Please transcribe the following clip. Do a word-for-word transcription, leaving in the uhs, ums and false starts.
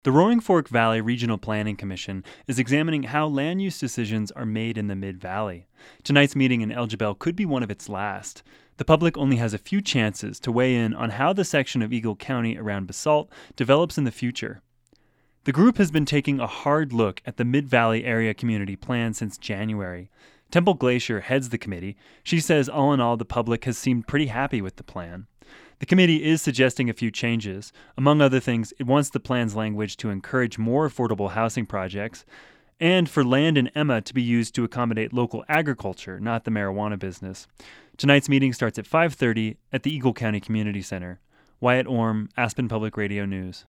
The Roaring Fork Valley Regional Planning Commission is examining how land use decisions are made in the Mid-Valley. Tonight's meeting in Elgin could be one of its last. The public only has a few chances to weigh in on how the section of Eagle County around Basalt develops in the future. The group has been taking a hard look at the Mid-Valley Area Community Plan since January. Temple Glacier heads the committee. She says all in all the public has seemed pretty happy with the plan. The committee is suggesting a few changes. Among other things, it wants the plan's language to encourage more affordable housing projects and for land in Emma to be used to accommodate local agriculture, not the marijuana business. Tonight's meeting starts at five thirty at the Eagle County Community Center. Wyatt Orm, Aspen Public Radio News.